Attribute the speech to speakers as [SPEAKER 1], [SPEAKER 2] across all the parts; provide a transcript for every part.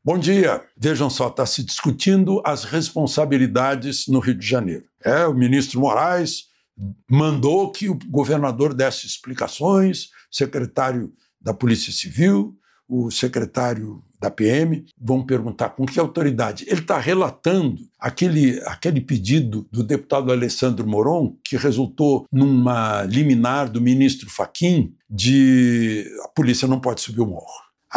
[SPEAKER 1] Bom dia. Vejam só, está se discutindo as responsabilidades no Rio de Janeiro. O ministro Moraes mandou que o governador desse explicações, o secretário da Polícia Civil, o secretário da PM, vão perguntar com que autoridade. Ele está relatando aquele pedido do deputado Alessandro Moron, que resultou numa liminar do ministro Fachin de a polícia não pode subir o morro.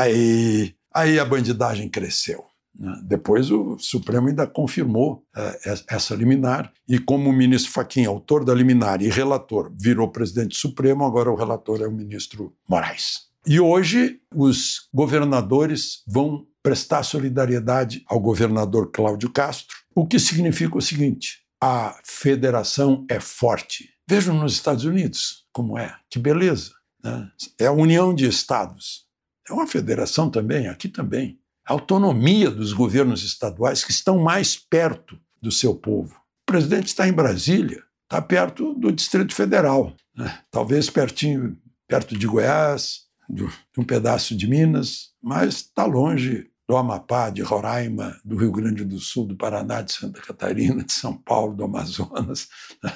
[SPEAKER 1] Aí a bandidagem cresceu. Depois o Supremo ainda confirmou essa liminar, e como o ministro Fachin, autor da liminar e relator, virou presidente do Supremo, agora o relator é o ministro Moraes. E hoje os governadores vão prestar solidariedade ao governador Cláudio Castro, o que significa o seguinte: a federação é forte. Vejam nos Estados Unidos como é, que beleza, né? É a união de estados. É uma federação também, aqui também. A autonomia dos governos estaduais que estão mais perto do seu povo. O presidente está em Brasília, está perto do Distrito Federal, né? Talvez perto de Goiás, de um pedaço de Minas, mas está longe do Amapá, de Roraima, do Rio Grande do Sul, do Paraná, de Santa Catarina, de São Paulo, do Amazonas,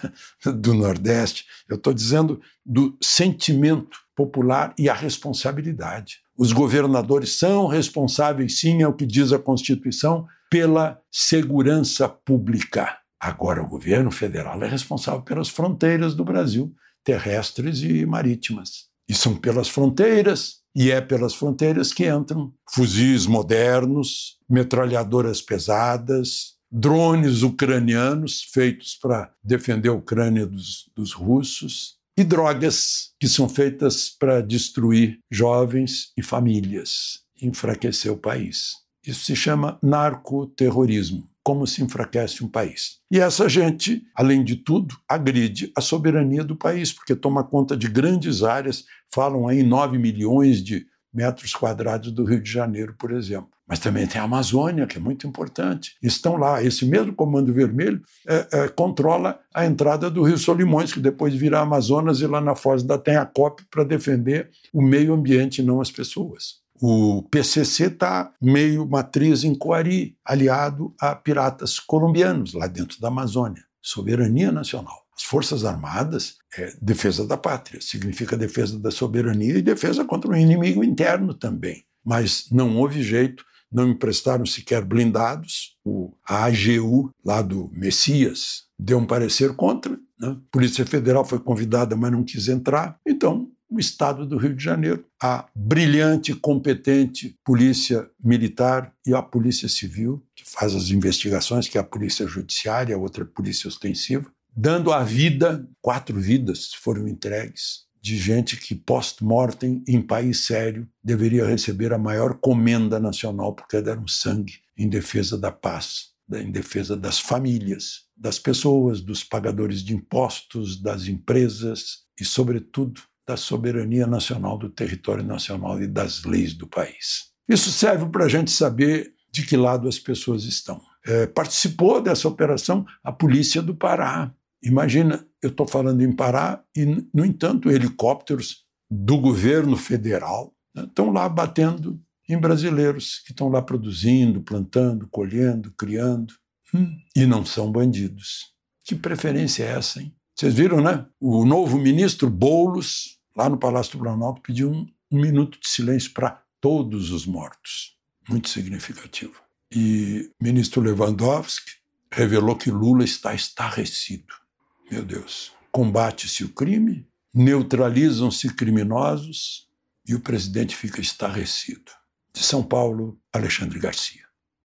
[SPEAKER 1] do Nordeste. Eu estou dizendo do sentimento popular e a responsabilidade. Os governadores são responsáveis, sim, é o que diz a Constituição, pela segurança pública. Agora, o governo federal é responsável pelas fronteiras do Brasil, terrestres e marítimas. E são pelas fronteiras, e é pelas fronteiras que entram fuzis modernos, metralhadoras pesadas, drones ucranianos feitos para defender a Ucrânia dos russos, e drogas que são feitas para destruir jovens e famílias, enfraquecer o país. Isso se chama narcoterrorismo, como se enfraquece um país. E essa gente, além de tudo, agride a soberania do país, porque toma conta de grandes áreas, falam aí 9 milhões de metros quadrados do Rio de Janeiro, por exemplo. Mas também tem a Amazônia, que é muito importante. Estão lá. Esse mesmo Comando Vermelho controla a entrada do Rio Solimões, que depois vira Amazonas, e lá na Foz da Tenha-Cope para defender o meio ambiente, não as pessoas. O PCC está meio matriz em Coari, aliado a piratas colombianos, lá dentro da Amazônia. Soberania nacional. As Forças Armadas é defesa da pátria, significa defesa da soberania e defesa contra o inimigo interno também. Mas não houve jeito. Não emprestaram sequer blindados. A AGU, lá do Messias, deu um parecer contra, né? A Polícia Federal foi convidada, mas não quis entrar. Então, o Estado do Rio de Janeiro, a brilhante, competente Polícia Militar e a Polícia Civil, que faz as investigações, que é a Polícia Judiciária, a outra Polícia Ostensiva, dando a vida, 4 vidas foram entregues, de gente que, post-mortem, em país sério, deveria receber a maior comenda nacional, porque deram sangue em defesa da paz, em defesa das famílias, das pessoas, dos pagadores de impostos, das empresas e, sobretudo, da soberania nacional, do território nacional e das leis do país. Isso serve para a gente saber de que lado as pessoas estão. Participou dessa operação a Polícia do Pará. Imagina, eu estou falando em Pará e, no entanto, helicópteros do governo federal, né, estão lá batendo em brasileiros que estão lá produzindo, plantando, colhendo, criando, e não são bandidos. Que preferência é essa, hein? Vocês viram, né? O novo ministro Boulos, lá no Palácio do Planalto, pediu um minuto de silêncio para todos os mortos. Muito significativo. E o ministro Lewandowski revelou que Lula está estarrecido. Meu Deus, combate-se o crime, neutralizam-se criminosos e o presidente fica estarrecido. De São Paulo, Alexandre Garcia.